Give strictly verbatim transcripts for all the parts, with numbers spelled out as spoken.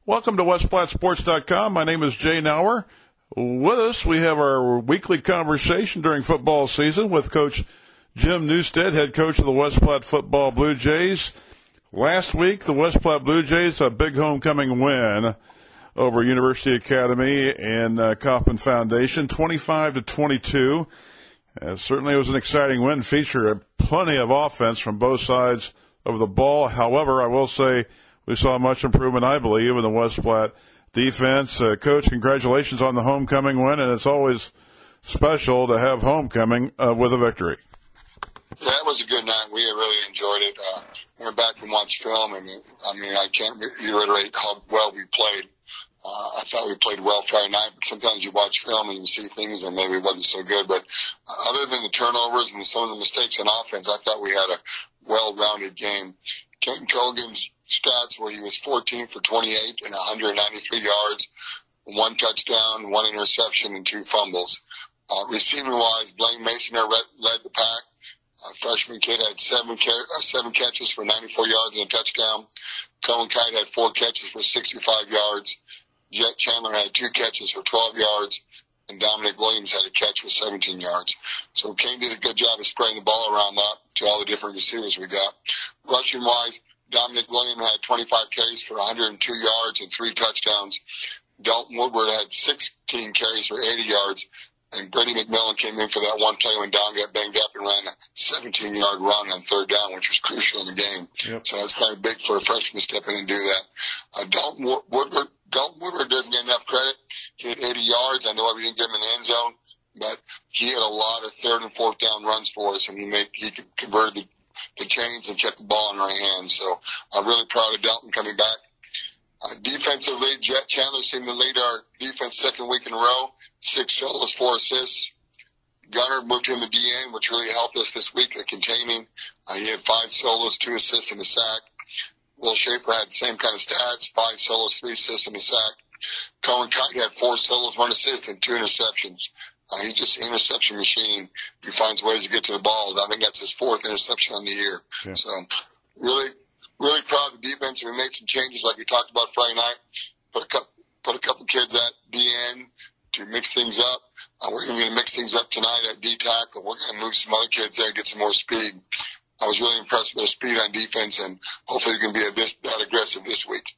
Welcome to West Platte Sports dot com. My name is Jay Nauer. With us, we have our weekly conversation during football season with Coach Jim Newstead, head coach of the West Platte Football Blue Jays. Last week, the West Platte Blue Jays, a big homecoming win over University Academy and uh, Kauffman Foundation, twenty-five to twenty-two. Uh, certainly it was an exciting win, featured plenty of offense from both sides of the ball. However, I will say we saw much improvement, I believe, in the West Platte defense. Uh, Coach, congratulations on the homecoming win, and it's always special to have homecoming uh, with a victory. Yeah, it was a good night. We really enjoyed it. Uh, went back and watched film, and I mean, I can't reiterate how well we played. Uh, I thought we played well Friday night, but sometimes you watch film and you see things and maybe it wasn't so good. But uh, other than the turnovers and some of the mistakes on offense, I thought we had a well-rounded game. Kenton Colgan's stats where he was fourteen for twenty-eight and one hundred ninety-three yards, one touchdown, one interception, and two fumbles. Uh, receiving-wise, Blaine Mason led the pack. A freshman kid had seven, uh, seven catches for ninety-four yards and a touchdown. Cohen Kite had four catches for sixty-five yards. Jet Chandler had two catches for twelve yards. And Dominic Williams had a catch for seventeen yards. So Kane did a good job of spreading the ball around that to all the different receivers we got. Rushing-wise, Dominic Williams had twenty-five carries for one hundred two yards and three touchdowns. Dalton Woodward had sixteen carries for eighty yards. And Brady McMillan came in for that one play when Don got banged up and ran a seventeen-yard run on third down, which was crucial in the game. Yep. So that's kind of big for a freshman to step in and do that. Uh, Dalton Woodward, Dalton Woodward doesn't get enough credit. He had eighty yards. I know we didn't get him in the end zone, but he had a lot of third and fourth down runs for us, and he made he converted the, the chains and kept the ball in our hands. So I'm really proud of Dalton coming back. Uh, defensively, Jet Chandler seemed to lead our defense second week in a row. Six solos, four assists. Gunner moved him to D N, which really helped us this week at containing. Uh, he had five solos, two assists, and a sack. Will Schaefer had the same kind of stats, five solos, three assists, and a sack. Cohen Kite had four solos, one assist, and two interceptions. Uh, he's just an interception machine. He finds ways to get to the ball. I think that's his fourth interception on the year. Yeah. So really, really proud of the defense. We made some changes like we talked about Friday night. Put a couple, put a couple kids at D N to mix things up. Uh, we're going to mix things up tonight at D-tackle. We're going to move some other kids there and get some more speed. I was really impressed with their speed on defense, and hopefully they're going to be a this, that aggressive this week.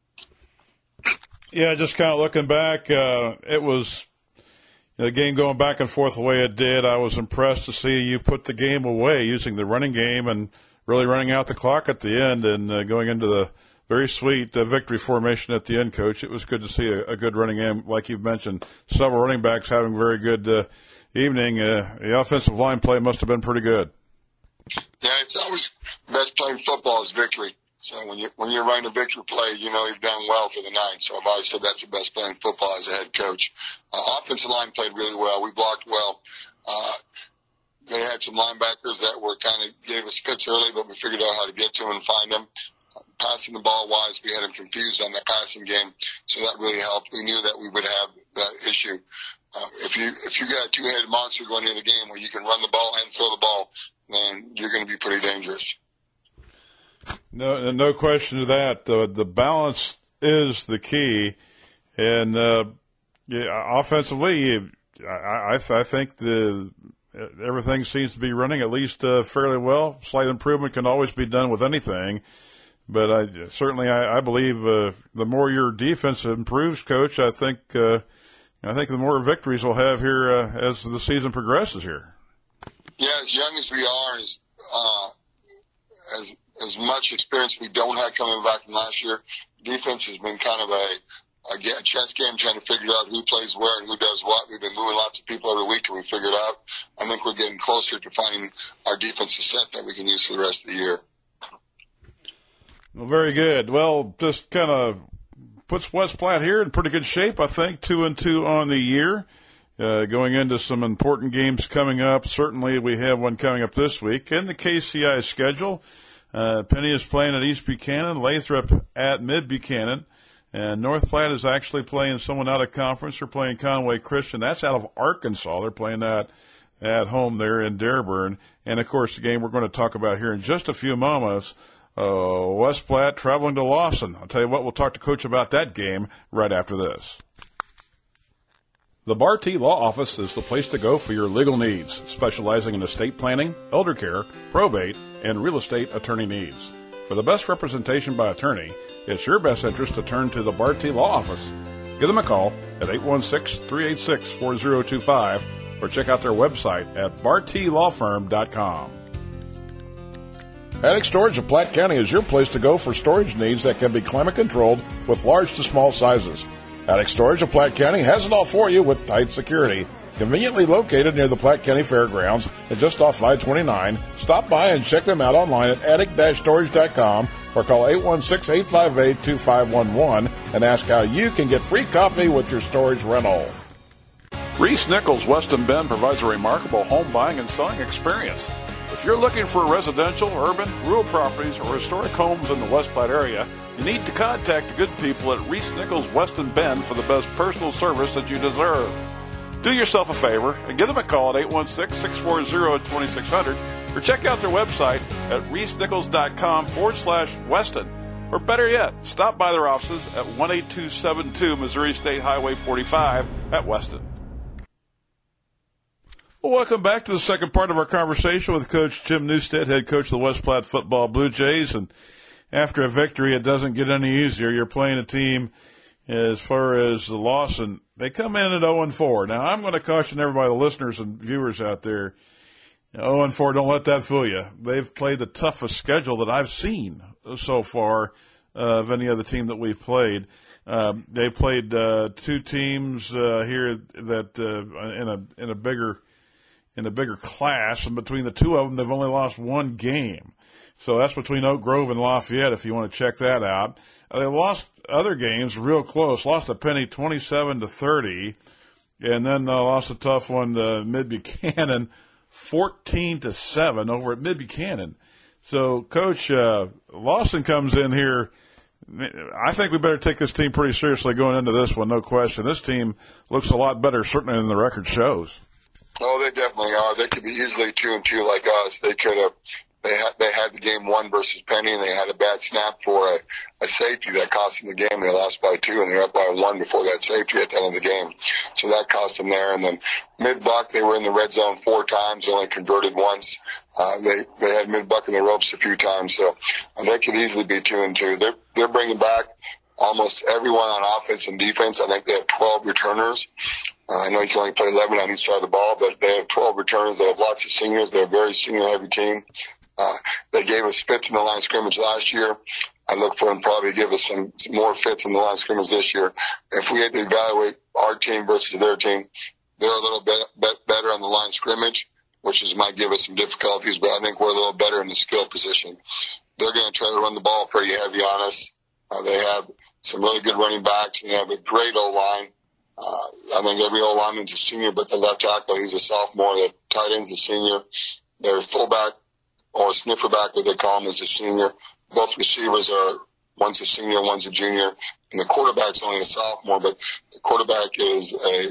Yeah, just kind of looking back, uh, it was the game going back and forth the way it did. I was impressed to see you put the game away using the running game and really running out the clock at the end and uh, going into the very sweet uh, victory formation at the end, Coach. It was good to see a, a good running game. Like you've mentioned, several running backs having very good uh, evening. Uh, the offensive line play must have been pretty good. Yeah, it's always best playing football is victory. So when you when you're running a victory play, you know you've done well for the night. So I've always said that's the best playing football as a head coach. Uh, offensive line played really well. We blocked well. Uh, they had some linebackers that were kind of gave us fits early, but we figured out how to get to them and find them. Uh, passing the ball wise, we had them confused on that passing game, so that really helped. We knew that we would have that issue. Uh, if you if you got a two-headed monster going into the game where you can run the ball and throw the ball, then you're going to be pretty dangerous. No, no question to that. The the balance is the key, and uh, yeah, offensively, I I, th- I think the everything seems to be running at least uh, fairly well. Slight improvement can always be done with anything, but I certainly I, I believe uh, the more your defense improves, Coach, I think uh, I think the more victories we'll have here uh, as the season progresses here. Yeah, as young as we are, as uh, as as much experience we don't have coming back from last year, defense has been kind of a, a chess game trying to figure out who plays where and who does what. We've been moving lots of people every week till we figure it out. I think we're getting closer to finding our defensive set that we can use for the rest of the year. Well, very good. Well, just kind of puts West Platte here in pretty good shape, I think, two and two on the year. Uh, going into some important games coming up. Certainly we have one coming up this week. In the K C I schedule, uh, Penny is playing at East Buchanan, Lathrop at Mid Buchanan, and North Platte is actually playing someone out of conference. They're playing Conway Christian. That's out of Arkansas. They're playing that at home there in Dearborn. And, of course, the game we're going to talk about here in just a few moments Uh, West Platte traveling to Lawson. I'll tell you what, we'll talk to Coach about that game right after this. The Barty Law Office is the place to go for your legal needs, specializing in estate planning, elder care, probate, and real estate attorney needs. For the best representation by attorney, it's your best interest to turn to the Barty Law Office. Give them a call at eight one six, three eight six, four zero two five or check out their website at barty law firm dot com. Attic Storage of Platte County is your place to go for storage needs that can be climate controlled with large to small sizes. Attic Storage of Platte County has it all for you with tight security. Conveniently located near the Platte County Fairgrounds and just off I twenty-nine, stop by and check them out online at attic dash storage dot com or call eight one six, eight five eight, two five one one and ask how you can get free coffee with your storage rental. Reese Nichols Weston Bend provides a remarkable home buying and selling experience. If you're looking for residential, urban, rural properties, or historic homes in the West Platte area, you need to contact the good people at Reese Nichols Weston Bend for the best personal service that you deserve. Do yourself a favor and give them a call at eight one six, six four zero, two six zero zero or check out their website at reesenichols.com forward slash Weston. Or better yet, stop by their offices at one eight two seven two Missouri State Highway forty-five at Weston. Well, welcome back to the second part of our conversation with Coach Jim Newstead, head coach of the West Platte Football Blue Jays. And after a victory, it doesn't get any easier. You're playing a team as far as the Lawson. They come in at oh and four. Now, I'm going to caution everybody, the listeners and viewers out there, oh and four, don't let that fool you. They've played the toughest schedule that I've seen so far uh, of any other team that we've played. Um, they played uh, two teams uh, here that uh, in a in a bigger in a bigger class, and between the two of them, they've only lost one game. So that's between Oak Grove and Lafayette, if you want to check that out. Uh, they lost other games real close. Lost to Penny twenty-seven to thirty, and then uh, lost a tough one to Mid-Buchanan fourteen to seven over at Mid-Buchanan. So, Coach, uh, Lawson comes in here. I think we better take this team pretty seriously going into this one, no question. This team looks a lot better, certainly, than the record shows. Oh, they definitely are. They could be easily two and two like us. They could have. They had they had the game won versus Penny, and they had a bad snap for a, a safety that cost them the game. They lost by two, and they were up by one before that safety at the end of the game. So that cost them there. And then mid-buck, they were in the red zone four times, only converted once. Uh, they they had mid-buck in the ropes a few times, so and they could easily be two and two. They're they're bringing back almost everyone on offense and defense. I think they have twelve returners. Uh, I know you can only play eleven on each side of the ball, but they have twelve returners. They have lots of seniors. They're a very senior-heavy team. Uh, they gave us fits in the line of scrimmage last year. I look for them probably to give us some, some more fits in the line of scrimmage this year. If we had to evaluate our team versus their team, they're a little bit, bit better on the line of scrimmage, which is might give us some difficulties, but I think we're a little better in the skill position. They're going to try to run the ball pretty heavy on us. Uh, they have some really good running backs, and they have a great O-line. Uh, I think every O-lineman's a senior, but the left tackle, he's a sophomore. The tight end's a senior. Their fullback, or sniffer back, what they call him, is a senior. Both receivers are, one's a senior, one's a junior. And the quarterback's only a sophomore, but the quarterback is a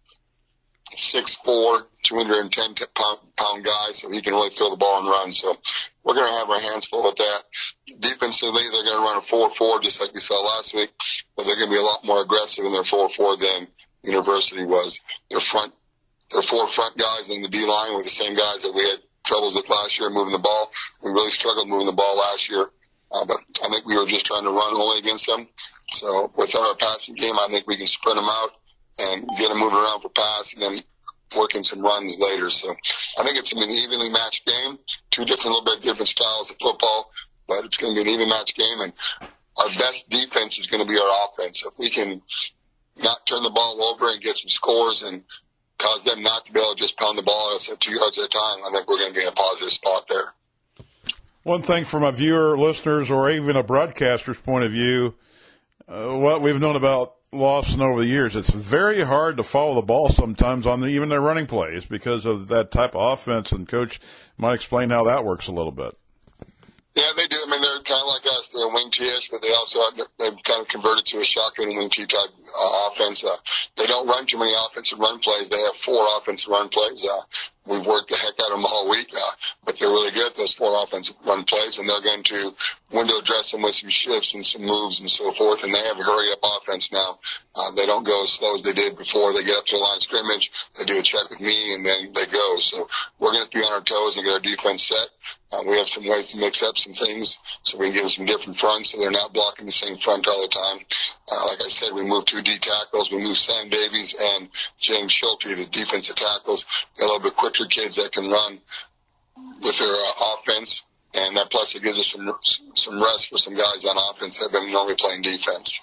six four, two hundred ten pound, pound guy, so he can really throw the ball and run. So we're going to have our hands full with that. Defensively, they're going to run a four four, just like we saw last week, but they're going to be a lot more aggressive in their four four than University was. Their front, their four front guys in the D-line were the same guys that we had troubles with last year moving the ball. We really struggled moving the ball last year, uh, but I think we were just trying to run only against them. So with our passing game, I think we can sprint them out and get them moving around for pass and then working some runs later. So I think it's an evenly matched game, two different, little bit different styles of football, but it's going to be an even matched game. And our best defense is going to be our offense. If we can not turn the ball over and get some scores and cause them not to be able to just pound the ball at us at two yards at a time, I think we're going to be in a positive spot there. One thing from a viewer, listeners, or even a broadcaster's point of view, uh, what we've known about Lawson over the years, it's very hard to follow the ball sometimes on the, even their running plays because of that type of offense, and Coach might explain how that works a little bit. Yeah, they do. I mean, they're kind of like us. They're wing T-ish, but they also have, they've kind of converted to a shotgun wing T type uh, offense. Uh, they don't run too many offensive run plays. They have four offensive run plays. Uh, we've worked the heck out of them all week, uh, but they're really good at those four offensive run plays, and they're going to window dress them with some shifts and some moves and so forth, and they have a hurry-up offense now. Uh, they don't go as slow as they did before. They get up to the line of scrimmage, they do a check with me, and then they go. So we're going to be on our toes and get our defense set. Uh, we have some ways to mix up some things so we can give them some different fronts so they're not blocking the same front all the time. Uh, like I said, we moved two D tackles. We moved Sam Davies and James Schulte, the defensive tackles. They're a little bit quicker kids that can run with their uh, offense. And that plus it gives us some some rest for some guys on offense that have been normally playing defense.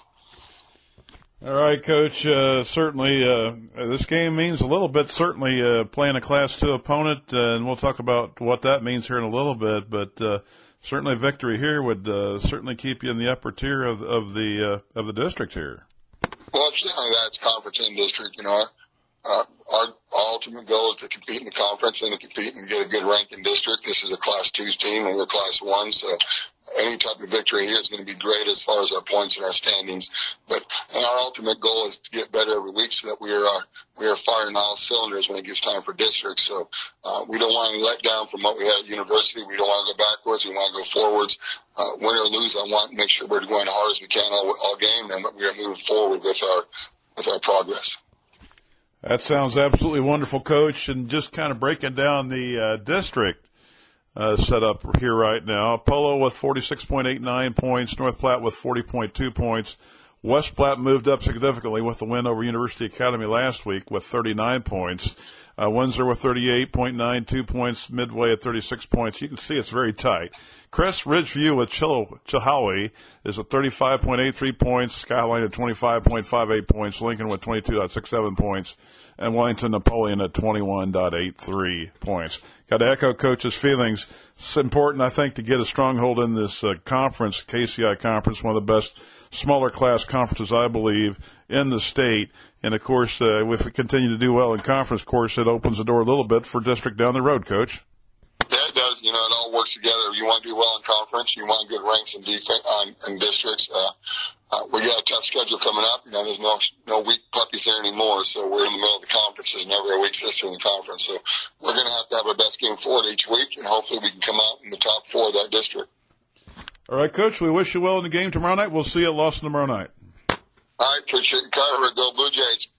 All right, Coach. Uh, certainly, uh, this game means a little bit. Certainly, uh, playing a Class Two opponent, uh, and we'll talk about what that means here in a little bit. But uh, certainly, victory here would uh, certainly keep you in the upper tier of of the uh, of the district here. Well, it's not only that, it's conference and district. You know, uh, our ultimate goal is to compete in the conference and to compete and get a good rank in district. This is a Class Two's team, and we're Class One, so any type of victory here is going to be great as far as our points and our standings. But and our ultimate goal is to get better every week so that we are uh, we are firing all cylinders when it gets time for district. So uh, we don't want to let down from what we had at university. We don't want to go backwards. We want to go forwards. Uh, win or lose, I want to make sure we're going as hard as we can all, all game, and we are moving forward with our with our progress. That sounds absolutely wonderful, Coach. And just kind of breaking down the uh, district uh, set up here right now. Polo with forty-six point eight nine points, North Platte with forty point two points. West Platte moved up significantly with the win over University Academy last week with thirty-nine points. Uh, Windsor with thirty-eight point nine two points, Midway at thirty-six points. You can see it's very tight. Crest Ridgeview with Chil- Chilhowie is at thirty-five point eight three points, Skyline at twenty-five point five eight points, Lincoln with twenty-two point six seven points, and Wellington Napoleon at twenty-one point eight three points. Got to echo Coach's feelings. It's important, I think, to get a stronghold in this uh, conference, K C I conference, one of the best smaller class conferences, I believe, in the state. And, of course, uh, if we continue to do well in conference, of course, it opens the door a little bit for district down the road, Coach. Yeah, it does. You know, it all works together. You want to do well in conference. You want good ranks in defense, on, in districts. Uh, uh, we got a tough schedule coming up. You know, there's no no weak puppies there anymore. So we're in the middle of the conference. There's never a weak sister in the conference. So we're going to have to have our best game forward each week, and hopefully we can come out in the top four of that district. All right, Coach, we wish you well in the game tomorrow night. We'll see you at Lawson tomorrow night. All right, appreciate the cover. Go Blue Jays.